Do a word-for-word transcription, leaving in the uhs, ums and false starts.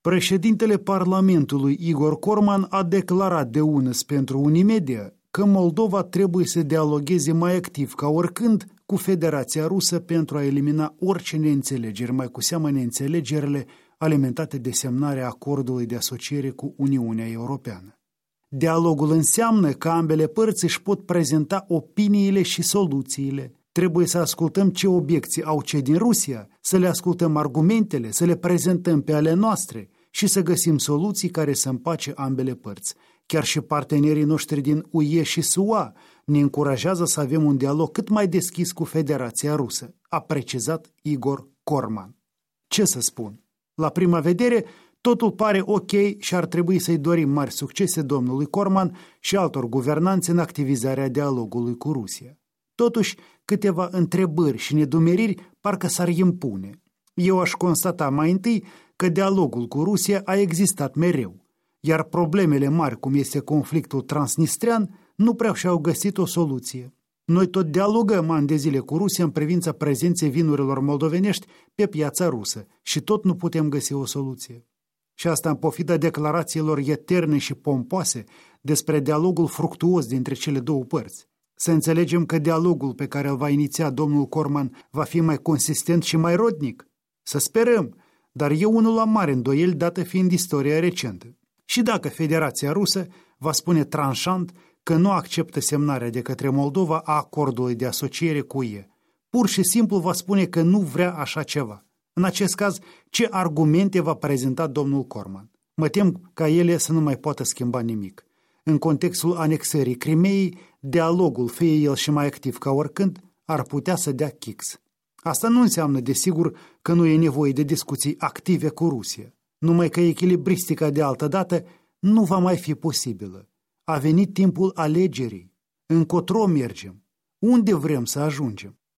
Președintele Parlamentului Igor Corman a declarat de unăs pentru Unimedia că Moldova trebuie să dialogheze mai activ ca oricând cu Federația Rusă pentru a elimina orice neînțelegeri, mai cu seamă neînțelegerile alimentate de semnarea acordului de asociere cu Uniunea Europeană. Dialogul înseamnă că ambele părți își pot prezenta opiniile și soluțiile. Trebuie să ascultăm ce obiecții au cei din Rusia, să le ascultăm argumentele, să le prezentăm pe ale noastre și să găsim soluții care să împace ambele părți. Chiar și partenerii noștri din U E și S U A ne încurajează să avem un dialog cât mai deschis cu Federația Rusă, a precizat Igor Corman. Ce să spun? La prima vedere, totul pare ok și ar trebui să-i dorim mari succese domnului Corman și altor guvernanți în activizarea dialogului cu Rusia. Totuși, câteva întrebări și nedumeriri parcă s-ar impune. Eu aș constata mai întâi că dialogul cu Rusia a existat mereu, iar problemele mari, cum este conflictul transnistrean, nu prea și-au găsit o soluție. Noi tot dialogăm ani de zile cu Rusia în privința prezenței vinurilor moldovenești pe piața rusă și tot nu putem găsi o soluție. Și asta în pofida declarațiilor eterne și pompoase despre dialogul fructuos dintre cele două părți. Să înțelegem că dialogul pe care îl va iniția domnul Corman va fi mai consistent și mai rodnic. Să sperăm, dar eu unul am mare îndoieli, dată fiind istoria recentă. Și dacă Federația Rusă va spune tranșant că nu acceptă semnarea de către Moldova a acordului de asociere cu U E, pur și simplu va spune că nu vrea așa ceva. În acest caz, ce argumente va prezenta domnul Corman? Mă tem ca ele să nu mai poată schimba nimic. În contextul anexării Crimeei, dialogul, fie el și mai activ ca oricând, ar putea să dea chix. Asta nu înseamnă, desigur, că nu e nevoie de discuții active cu Rusia, numai că echilibristica de altă dată nu va mai fi posibilă. A venit timpul alegerii. Încotro mergem? Unde vrem să ajungem?